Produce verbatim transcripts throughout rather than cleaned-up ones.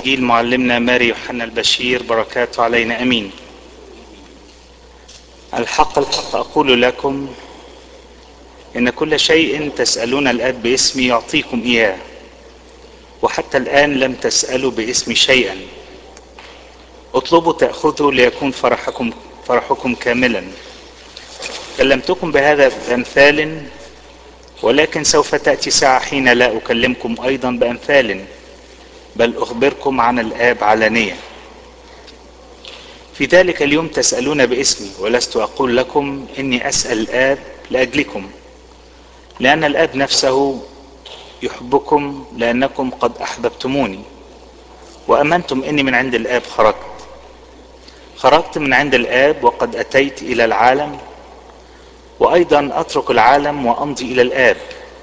إنجيل معلمنا ماري يوحنا البشير، بركاته علينا أمين. الحق الحق أقول لكم إن كل شيء تسألون الآب باسمي يعطيكم إياه، وحتى الآن لم تسألوا باسمي شيئا. اطلبوا تأخذوا ليكون فرحكم فرحكم كاملا. كلمتكم بهذا بأمثال، ولكن سوف تأتي ساعة حين لا أكلمكم أيضا بأمثال، بل أخبركم عن الآب علانية. في ذلك اليوم تسألون باسمي، ولست أقول لكم إني أسأل الآب لأجلكم، لأن الآب نفسه يحبكم، لأنكم قد أحببتموني وأمنتم إني من عند الآب خرجت. خرجت من عند الآب وقد أتيت إلى العالم، وأيضا أترك العالم وأمضي إلى الآب.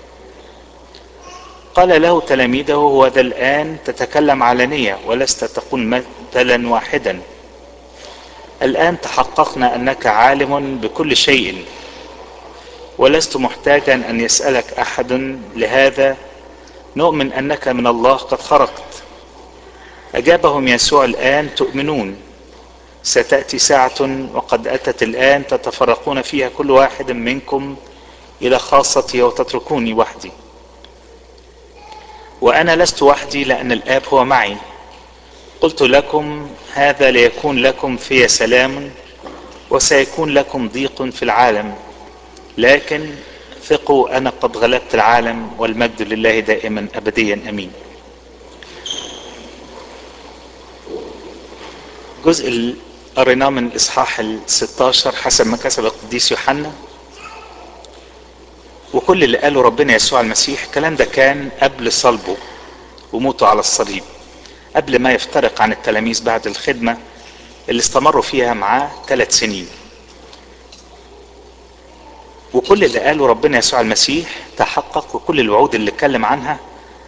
قال له تلاميذه: هو ذا الآن تتكلم علانية ولست تقول مثلا واحدا. الآن تحققنا أنك عالم بكل شيء، ولست محتاجا أن يسألك أحد، لهذا نؤمن أنك من الله قد خرجت. أجابهم يسوع: الآن تؤمنون، ستأتي ساعة وقد أتت الآن تتفرقون فيها كل واحد منكم إلى خاصتي وتتركوني وحدي. وأنا لست وحدي، لأن الآب هو معي. قلت لكم هذا ليكون لكم في سلام، وسيكون لكم ضيق في العالم، لكن ثقوا أنا قد غلبت العالم، والمجد لله دائما أبديا أمين. جزء اللي قريناه من الإصحاح الستاشر حسب ما كتب القديس يوحنا، وكل اللي قاله ربنا يسوع المسيح الكلام ده كان قبل صلبه وموته على الصليب، قبل ما يفترق عن التلاميذ بعد الخدمة اللي استمروا فيها معاه ثلاث سنين. وكل اللي قاله ربنا يسوع المسيح تحقق، وكل الوعود اللي اتكلم عنها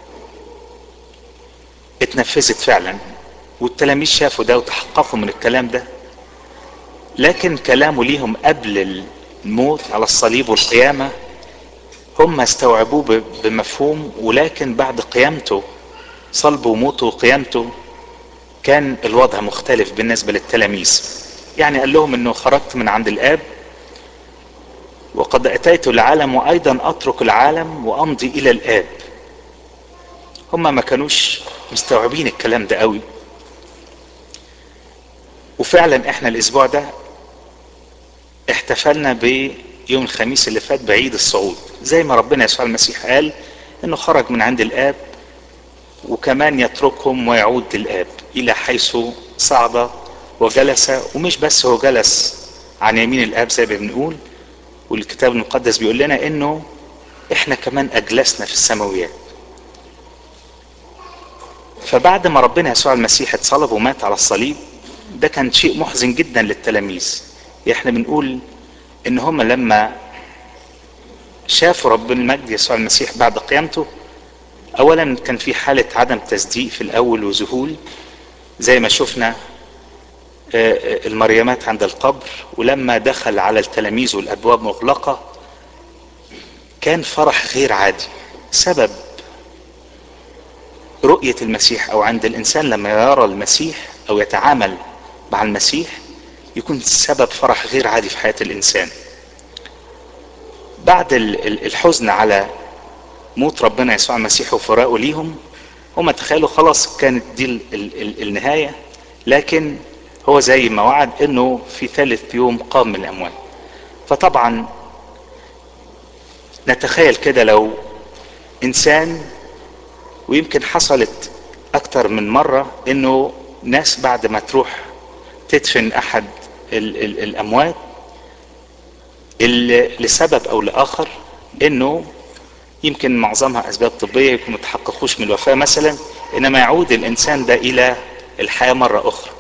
اتنفذت فعلا، والتلاميذ شافوا ده وتحققوا من الكلام ده. لكن كلامه ليهم قبل الموت على الصليب والقيامة هم استوعبوه بمفهوم، ولكن بعد قيامته، صلبه وموته وقيامته، كان الوضع مختلف بالنسبة للتلاميذ. يعني قال لهم انه خرجت من عند الآب وقد أتيت العالم، وأيضا أترك العالم وأمضي إلى الآب. هم ما كانوش مستوعبين الكلام ده قوي. وفعلا احنا الأسبوع ده احتفلنا بيوم الخميس اللي فات بعيد الصعود، زي ما ربنا يسوع المسيح قال انه خرج من عند الآب، وكمان يتركهم ويعود للآب إلى حيث صعد وجلس. ومش بس هو جلس عن يمين الآب زي ما بنقول، والكتاب المقدس بيقول لنا انه احنا كمان اجلسنا في السماويات. فبعد ما ربنا يسوع المسيح اتصلب ومات على الصليب، ده كان شيء محزن جدا للتلاميذ. احنا بنقول ان هم لما شافوا ربنا المجد يسوع المسيح بعد قيامته، اولا كان في حالة عدم تصديق في الاول وذهول، زي ما شفنا المريمات عند القبر. ولما دخل على التلاميذ والابواب مغلقة كان فرح غير عادي. سبب رؤية المسيح، او عند الانسان لما يرى المسيح او يتعامل مع المسيح، يكون سبب فرح غير عادي في حياة الانسان. بعد الحزن على موت ربنا يسوع المسيح وفراقه ليهم، هم تخيلوا خلاص كانت دي ال ال ال النهاية، لكن هو زي ما وعد انه في ثالث يوم قام من الاموات. فطبعا نتخيل كده لو انسان، ويمكن حصلت اكتر من مرة، انه ناس بعد ما تروح تدفن احد ال ال الاموات اللي لسبب او لاخر، انه يمكن معظمها اسباب طبية، يكون متحققوش من الوفاة مثلا، انما يعود الانسان ده الى الحياة مرة اخرى.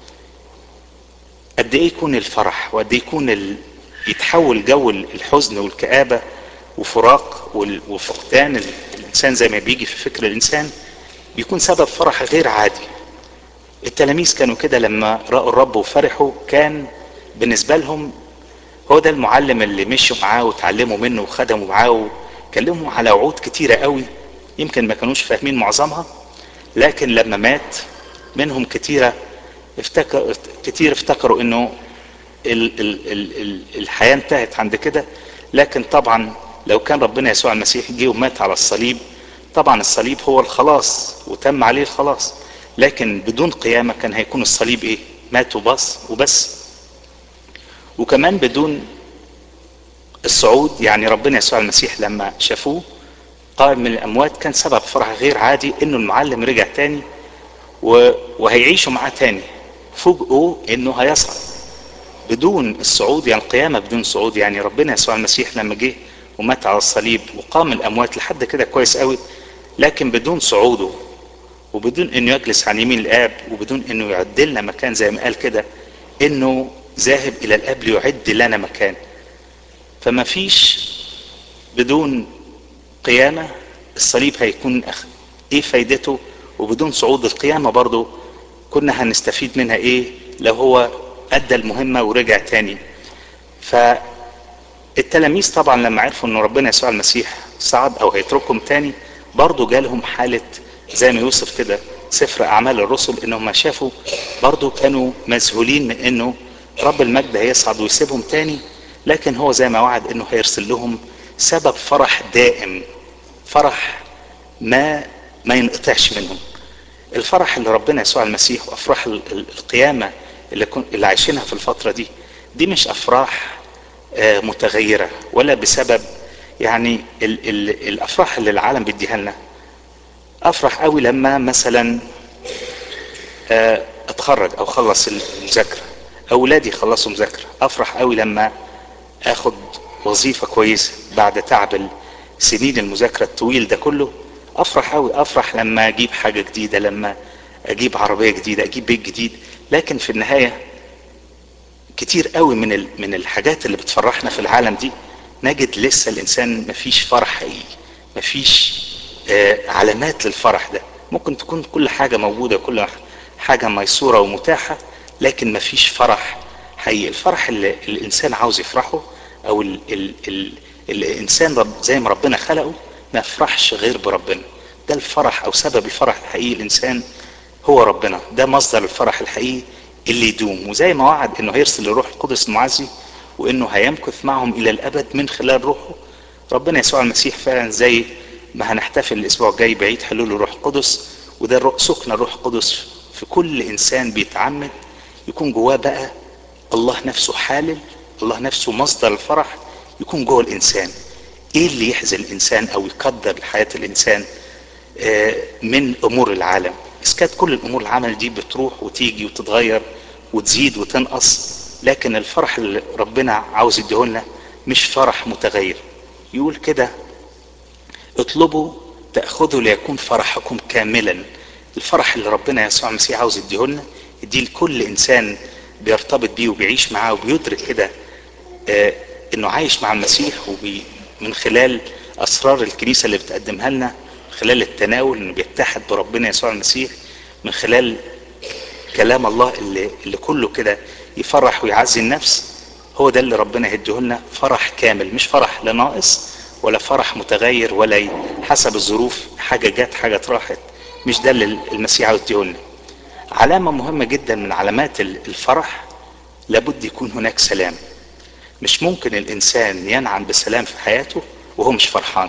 قد ايه يكون الفرح، وقد ايه يكون ال... يتحول جو الحزن والكآبة وفراق وفقدان الانسان زي ما بيجي في فكر الانسان، بيكون سبب فرح غير عادي. التلاميذ كانوا كده لما رأوا الرب وفرحوا، كان بالنسبة لهم هو ده المعلم اللي مشوا معاه وتعلموا منه وخدموا معاه وكلموا على وعود كتيرة قوي، يمكن ما كانوش فاهمين معظمها، لكن لما مات منهم كتيرة افتكر كتير افتكروا انه ال ال ال ال الحياة انتهت عند كده. لكن طبعا لو كان ربنا يسوع المسيح جه ومات على الصليب، طبعا الصليب هو الخلاص وتم عليه الخلاص، لكن بدون قيامة كان هيكون الصليب ايه؟ مات وبس وبس. وكمان بدون الصعود، يعني ربنا يسوع المسيح لما شافوه قائم من الاموات كان سبب فرح غير عادي انه المعلم رجع تاني وهيعيشوا معاه تاني. فوجئوا انه هيصعد بدون الصعود، يعني القيامة بدون صعود. يعني ربنا يسوع المسيح لما جه ومات على الصليب وقام الاموات لحد كده كويس قوي، لكن بدون صعوده وبدون انه يجلس عن يمين الاب وبدون انه يعد لنا مكان، زي ما قال كده انه ذاهب الى الاب ليعد لنا مكان. فما فيش بدون قيامة الصليب هيكون أخ... ايه فايدته؟ وبدون صعود القيامة برضو كنا هنستفيد منها ايه لو هو ادى المهمة ورجع تاني؟ فالتلاميذ طبعا لما عرفوا ان ربنا يسوع المسيح صعد او هيتركهم تاني، برضو جالهم حالة زي ما يوصف كده سفر اعمال الرسل، انهم شافوا برضو كانوا مذهولين من انه رب المجد هيصعد ويسيبهم تاني، لكن هو زي ما وعد انه هيرسل لهم سبب فرح دائم، فرح ما ما ينقطعش منهم. الفرح اللي ربنا يسوع المسيح وافراح القيامة اللي, كن اللي عايشينها في الفترة دي، دي مش افراح متغيرة ولا بسبب يعني ال ال الافراح اللي العالم بيديها لنا. افرح قوي لما مثلا اتخرج او خلص المذاكرة، اولادي خلصوا مذاكرة. افرح قوي لما اخد وظيفة كويسة بعد تعب سنين المذاكرة الطويل ده كله. افرح قوي، افرح لما اجيب حاجة جديدة، لما اجيب عربية جديدة، اجيب بيت جديد. لكن في النهاية كتير قوي من من الحاجات اللي بتفرحنا في العالم دي نجد لسه الانسان مفيش فرح حقيقي، مفيش آه علامات للفرح ده. ممكن تكون كل حاجة موجودة، كل حاجة ميسورة ومتاحة، لكن مفيش فرح حقيقي. الفرح اللي الانسان عاوز يفرحه او ال ال ال الانسان رب زي ما ربنا خلقه ما يفرحش غير بربنا. ده الفرح او سبب الفرح الحقيقي الانسان هو ربنا، ده مصدر الفرح الحقيقي اللي يدوم. وزي ما وعد انه هيرسل الروح القدس المعزي وانه هيمكث معهم الى الابد من خلال روحه، ربنا يسوع المسيح فعلا زي ما هنحتفل الاسبوع الجاي بعيد حلول الروح القدس، وده سكن الروح القدس في كل انسان بيتعمد يكون جواه بقى الله نفسه حالل، الله نفسه مصدر الفرح يكون جوه الانسان. ايه اللي يحزن الانسان او يقدر حياة الانسان من امور العالم؟ اذ كانت كل الامور العالم دي بتروح وتيجي وتتغير وتزيد وتنقص، لكن الفرح اللي ربنا عاوز يديهولنا مش فرح متغير. يقول كده اطلبوا تأخذوا ليكون فرحكم كاملا. الفرح اللي ربنا يسوع المسيح عاوز يديهولنا يديه لكل انسان بيرتبط بيه وبيعيش معاه وبيدرك كده آه انه عايش مع المسيح، ومن خلال اسرار الكنيسة اللي بتقدمها لنا، من خلال التناول انه بيتحد بربنا يسوع المسيح، من خلال كلام الله اللي, اللي كله كده يفرح ويعزي النفس. هو ده اللي ربنا يديهولنا، فرح كامل، مش فرح لا ناقص ولا فرح متغير ولا حسب الظروف حاجة جت حاجة راحت. مش ده اللي المسيح عاوز يديهولنا. علامة مهمة جدا من علامات الفرح، لابد يكون هناك سلام. مش ممكن الانسان ينعم بسلام في حياته وهو مش فرحان،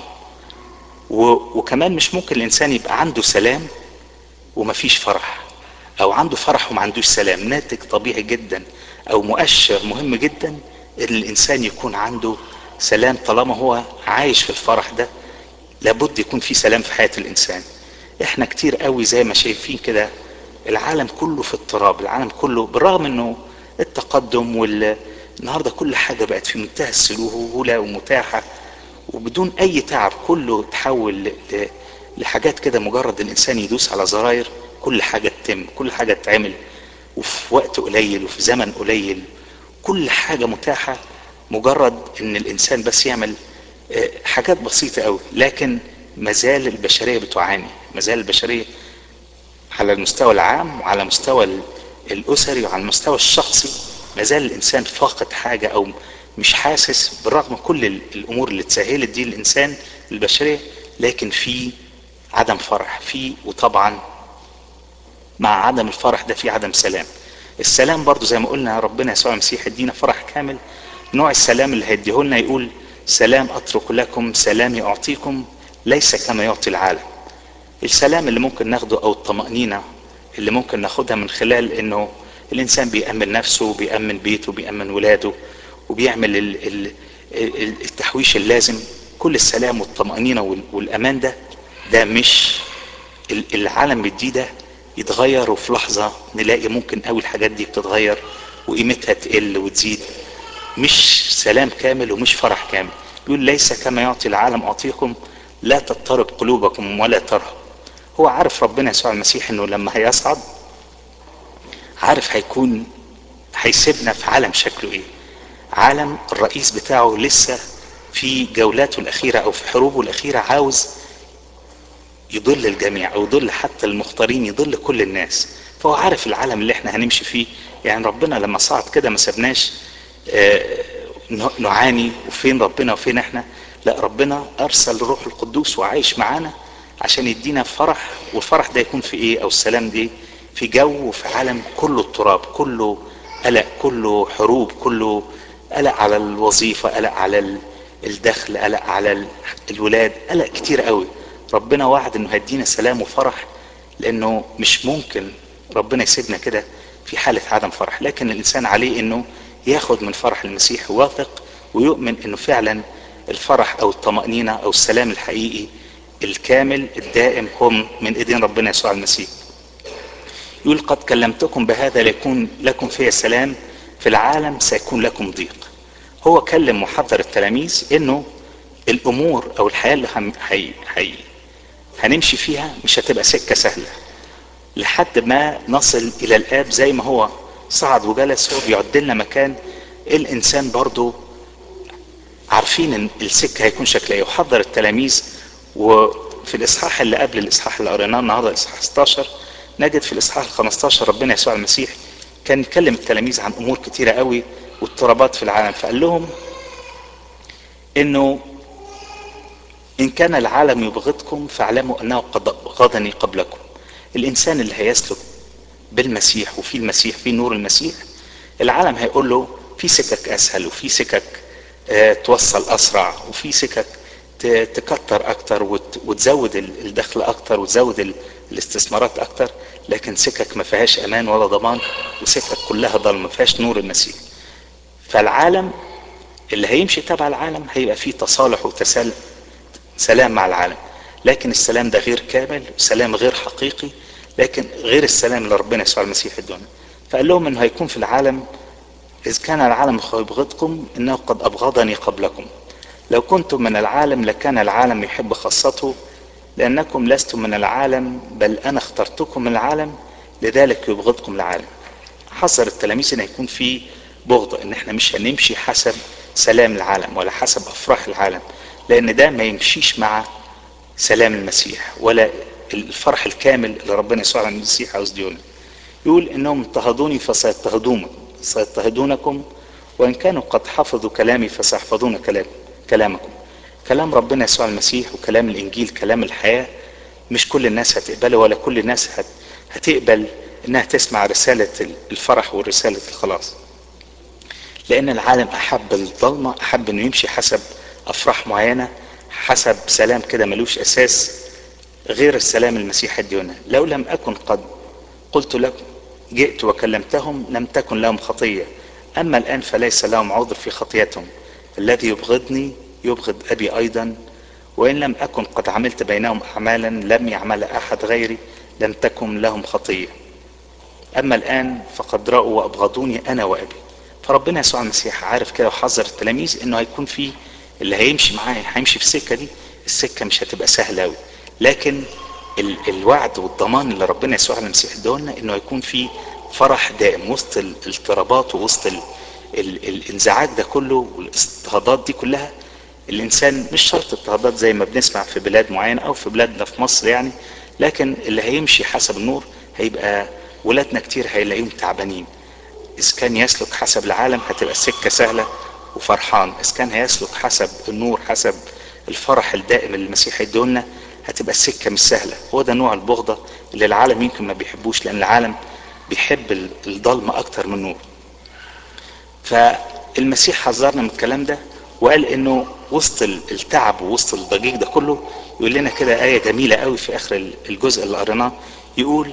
وكمان مش ممكن الانسان يبقى عنده سلام ومفيش فرح، او عنده فرح وما عندوش سلام. ناتج طبيعي جدا او مؤشر مهم جدا ان الانسان يكون عنده سلام. طالما هو عايش في الفرح ده لابد يكون في سلام في حياة الانسان. احنا كتير قوي زي ما شايفين كده العالم كله في اضطراب، العالم كله بالرغم انه التقدم والنهارده كل حاجة بقت في منتهى السهولة ومتاحة وبدون اي تعب، كله تحول لحاجات كده مجرد الانسان يدوس على زراير كل حاجة تتم، كل حاجة تتعمل وفي وقت قليل وفي زمن قليل. كل حاجة متاحة مجرد ان الانسان بس يعمل حاجات بسيطة قوي. لكن مازال البشرية بتعاني، مازال البشرية على المستوى العام وعلى المستوى الاسري وعلى المستوى الشخصي مازال الانسان فاقد حاجة او مش حاسس، بالرغم كل الامور اللي تسهلت دي الانسان البشرية، لكن في عدم فرح فيه. وطبعا مع عدم الفرح ده في عدم سلام. السلام برضو زي ما قلنا ربنا يسوع المسيح يدينا فرح كامل. نوع السلام اللي هيديه لنا يقول سلام اترك لكم سلامي اعطيكم ليس كما يعطي العالم. السلام اللي ممكن ناخده او الطمأنينة اللي ممكن ناخدها من خلال انه الانسان بيأمن نفسه بيأمن بيته بيأمن ولاده وبيعمل ال ال التحويش اللازم. كل السلام والطمأنينة والامان ده ده مش العالم بيديه، ده يتغير وفي لحظة نلاقي ممكن قوي الحاجات دي بتتغير وقيمتها تقل وتزيد. مش سلام كامل ومش فرح كامل. يقول ليس كما يعطي العالم اعطيكم لا تضطرب قلوبكم ولا ترهب. هو عارف ربنا يسوع المسيح انه لما هيصعد عارف هيكون هيسيبنا في عالم شكله ايه. عالم الرئيس بتاعه لسه في جولاته الاخيرة او في حروبه الاخيرة عاوز يضل الجميع او يضل حتى المختارين يضل كل الناس. فهو عارف العالم اللي احنا هنمشي فيه. يعني ربنا لما صعد كده ما سبناش آه نعاني وفين ربنا وفين احنا. لا ربنا ارسل الروح القدوس وعايش معانا عشان يدينا فرح. والفرح ده يكون في ايه او السلام ده في جو في عالم كله اضطراب كله قلق كله حروب كله قلق على الوظيفة قلق على الدخل قلق على الولاد قلق كتير قوي. ربنا وعد انه هيدينا سلام وفرح لانه مش ممكن ربنا يسيبنا كده في حالة عدم فرح. لكن الانسان عليه انه ياخد من فرح المسيح واثق ويؤمن انه فعلا الفرح او الطمأنينة او السلام الحقيقي الكامل الدائم هم من ايدين ربنا يسوع المسيح. يقول قد كلمتكم بهذا ليكون لكم فيه سلام في العالم سيكون لكم ضيق. هو كلم محضر التلاميذ انه الامور او الحياة اللي هم حي حي هنمشي فيها مش هتبقى سكة سهلة لحد ما نصل الى الاب. زي ما هو صعد وجلس هو بيعد لنا مكان الانسان برضو عارفين ان السكة هيكون شكلها ايه. وحضر التلاميذ. وفي الاصحاح اللي قبل الاصحاح اللي قريناه النهارده الاصحاح ستاشر نجد في الاصحاح الخمستاشر ربنا يسوع المسيح كان يكلم التلاميذ عن امور كتيرة قوي واضطرابات في العالم. فقال لهم انه ان كان العالم يبغضكم فاعلموا انه قد ابغضني قبلكم. الانسان اللي هيسلك بالمسيح وفي المسيح في نور المسيح العالم هيقول له في سكك اسهل وفي سكك اه توصل اسرع وفي سكك تكتر اكتر وتزود الدخل اكتر وتزود الاستثمارات اكتر. لكن سكك ما فيهاش امان ولا ضمان وسكك كلها ضلمه ما فيهاش نور المسيح. فالعالم اللي هيمشي تبع العالم هيبقى فيه تصالح وتسلم سلام مع العالم. لكن السلام ده غير كامل وسلام غير حقيقي لكن غير السلام اللي ربنا يسوع المسيح ادانا. فقال لهم انه هيكون في العالم اذ كان العالم يبغضكم انه قد ابغضني قبلكم. لو كنتم من العالم لكان العالم يحب خاصته لانكم لستم من العالم بل انا اخترتكم من العالم لذلك يبغضكم العالم. حذر التلاميذ ان يكون في بغض ان احنا مش هنمشي حسب سلام العالم ولا حسب افراح العالم لان ده ما يمشيش مع سلام المسيح ولا الفرح الكامل اللي ربنا يسوع المسيح عاوز يديهولنا. يقول انهم اضطهدوني فسيضطهدون سيضطهدونكم وان كانوا قد حفظوا كلامي فسيحفظون كلام كلامكم. كلام ربنا يسوع المسيح وكلام الانجيل كلام الحياة مش كل الناس هتقبله ولا كل الناس هت هتقبل انها تسمع رسالة الفرح ورسالة الخلاص. لان العالم احب الظلمة احب انه يمشي حسب افراح معينة حسب سلام كده ملوش اساس غير السلام المسيح ادينا. لو لم اكن قد قلت لكم جئت وكلمتهم لم تكن لهم خطية اما الان فليس لهم عذر في خطيتهم. الذي يبغضني يبغض ابي ايضا وان لم اكن قد عملت بينهم اعمالا لم يعمل احد غيري لم تكن لهم خطية. اما الان فقد رأوا وابغضوني انا وابي. فربنا يسوع المسيح عارف كده وحذر التلاميذ انه هيكون فيه اللي هيمشي معاه هيمشي في السكة دي. السكة مش هتبقى سهلة اوي لكن ال الوعد والضمان اللي ربنا يسوع المسيح ادولنا انه هيكون فيه فرح دائم وسط الاضطرابات ووسط ال ال الانزعاج ده كله والاضطهادات دي كلها. الانسان مش شرط اضطهادات زي ما بنسمع في بلاد معينة او في بلادنا في مصر يعني. لكن اللي هيمشي حسب النور هيبقى ولادنا كتير هيلاقيهم تعبانين. اذا كان يسلك حسب العالم هتبقى السكة سهلة وفرحان. اذا كان هيسلك حسب النور حسب الفرح الدائم اللي المسيح يدولنا هتبقى السكة مش سهلة. هو ده نوع البغضة اللي العالم يمكن ما بيحبوش، لان العالم بيحب الضلمة اكتر من النور. فالمسيح حذرنا من الكلام ده وقال انه وسط التعب ووسط الضجيج ده كله يقول لنا كده آية جميلة قوي في اخر الجزء اللي قريناه، يقول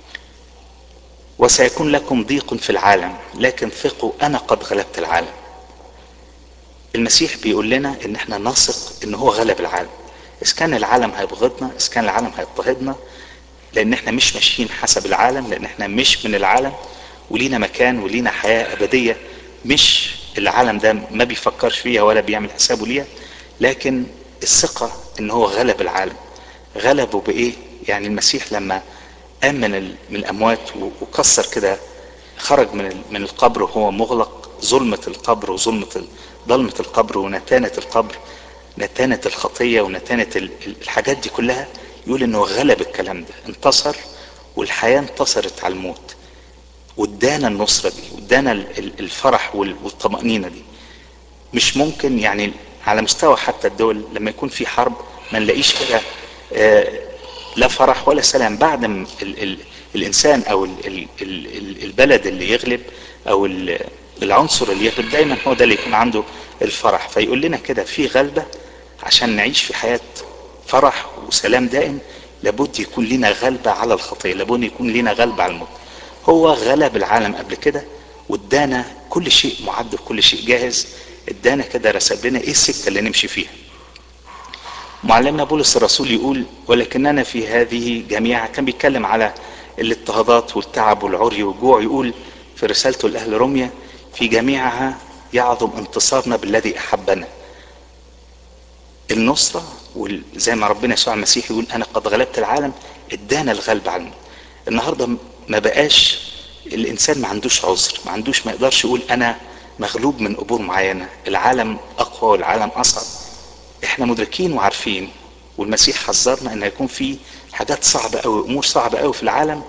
وسيكون لكم ضيق في العالم لكن ثقوا انا قد غلبت العالم. المسيح بيقول لنا ان احنا نثق ان هو غلب العالم. اذا كان العالم هيبغضنا، اذا كان العالم هيضطهدنا، لان احنا مش ماشيين حسب العالم، لان احنا مش من العالم ولينا مكان ولينا حياة ابدية مش العالم ده ما بيفكرش فيها ولا بيعمل حسابه ليها. لكن الثقة ان هو غلب العالم. غلبه بايه؟ يعني المسيح لما قام من من الاموات وكسر كده، خرج من من القبر وهو مغلق، ظلمة القبر وظلمة ضلمة القبر ونتانة القبر، نتانة الخطية ونتانة الحاجات دي كلها، يقول انه غلب الكلام ده، انتصر، والحياة انتصرت على الموت، وادانا النصرة دي، وادانا الفرح والطمأنينة دي. مش ممكن يعني على مستوى حتى الدول لما يكون في حرب ما نلاقيش كده آه لا فرح ولا سلام. بعد ال ال الانسان او ال ال ال البلد اللي يغلب او العنصر اللي يغلب دايما هو ده اللي يكون عنده الفرح. فيقول لنا كده في غلبة، عشان نعيش في حياة فرح وسلام دائم لابد يكون لنا غلبة على الخطية، لابد يكون لنا غلبة على الموت. هو غلب العالم قبل كده وادانا كل شيء معد وكل شيء جاهز، ادانا كده رسم لنا ايه السكة اللي نمشي فيها. معلمنا بولس الرسول يقول ولكننا في هذه جميعا، كان بيتكلم على الاضطهادات والتعب والعري والجوع، يقول في رسالته لأهل روميا في جميعها يعظم انتصارنا بالذي أحبنا. النصرة وزي ما ربنا يسوع المسيح يقول أنا قد غلبت العالم، ادانا الغلب على الموت. النهاردة ما بقاش الإنسان ما عندوش عذر، ما عندوش ما يقدرش يقول أنا مغلوب من أمور معينة، العالم أقوى والعالم أصعب. احنا مدركين وعارفين، والمسيح حذرنا ان يكون في حاجات صعبة قوي، امور صعبة قوي في العالم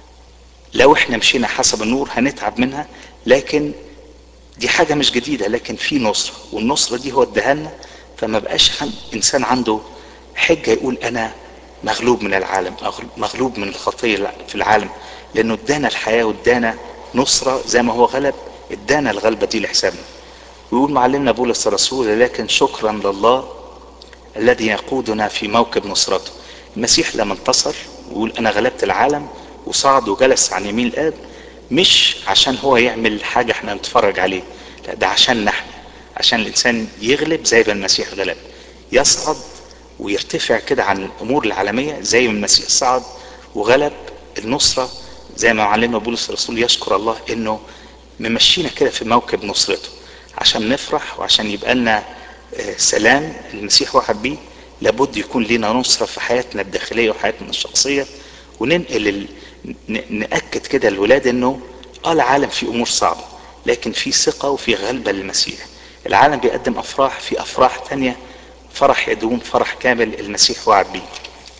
لو احنا مشينا حسب النور هنتعب منها، لكن دي حاجة مش جديدة، لكن في نصرة، والنصرة دي هو اداها لنا. فما بقاش انسان عنده حجة يقول انا مغلوب من العالم او مغلوب من الخطية في العالم، لانه ادانا الحياة وادانا نصرة زي ما هو غلب، ادانا الغلبة دي لحسابنا. ويقول معلمنا بولس الرسول لكن شكرا لله الذي يقودنا في موكب نصرته. المسيح لما انتصر ويقول انا غلبت العالم وصعد وجلس عن يمين الاب، مش عشان هو يعمل حاجة احنا نتفرج عليه، لا ده عشان نحن، عشان الانسان يغلب زي ما المسيح غلب، يصعد ويرتفع كده عن الامور العالمية زي ما المسيح صعد وغلب النصرة. زي ما علمنا بولس الرسول يشكر الله انه ممشينا كده في موكب نصرته، عشان نفرح وعشان يبقى لنا سلام المسيح واحد بيه. لابد يكون لنا نصرة في حياتنا الداخلية وحياتنا الشخصية، وننقل ال... نأكد كده الولاد انه اه العالم فيه امور صعبة لكن في ثقة وفي غلبة للمسيح. العالم بيقدم افراح، في افراح تانية فرح يدوم، فرح كامل المسيح وعد بيه.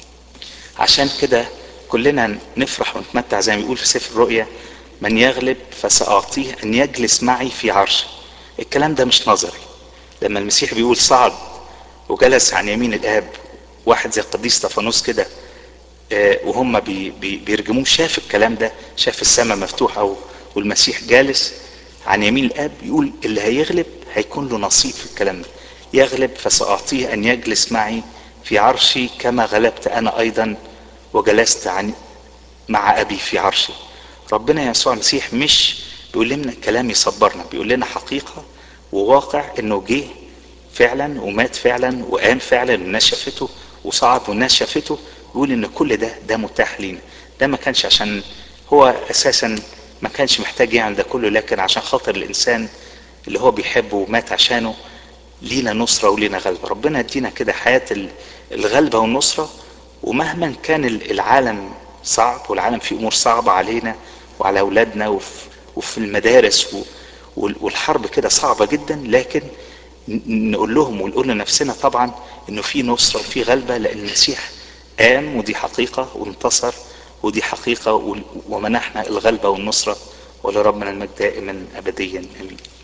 عشان كده كلنا نفرح ونتمتع زي ما يقول في سفر الرؤيا من يغلب فسأعطيه ان يجلس معي في عرشي. الكلام ده مش نظري، لما المسيح بيقول صعد وجلس عن يمين الاب، واحد زي القديس استفانوس كده آه وهم بي بي بيرجموه شاف الكلام ده، شاف السماء مفتوحة والمسيح جالس عن يمين الاب، يقول اللي هيغلب هيكون له نصيب في الكلام ده. يغلب فسأعطيه ان يجلس معي في عرشي كما غلبت انا ايضا وجلست عن مع ابي في عرشي. ربنا يسوع المسيح مش بيقول لنا كلام يصبرنا، بيقول لنا حقيقة وواقع انه جه فعلا ومات فعلا وقام فعلا والناس شافته وصعد والناس شافته. يقول ان كل ده ده متاح لينا. ده ما كانش عشان هو اساسا ما كانش محتاج يعمل ده كله، لكن عشان خاطر الانسان اللي هو بيحبه ومات عشانه لينا نصرة ولينا غلبة. ربنا يدينا كده حياة الغلبة والنصرة، ومهما كان العالم صعب والعالم فيه امور صعبة علينا وعلى اولادنا وفي, وفي المدارس والحرب كده صعبة جدا، لكن نقول لهم ونقول لنفسنا طبعا انه في نصرة وفي غلبة، لان المسيح قام ودي حقيقة وانتصر ودي حقيقة ومنحنا الغلبة والنصرة. ولربنا المجد دائما ابديا امين.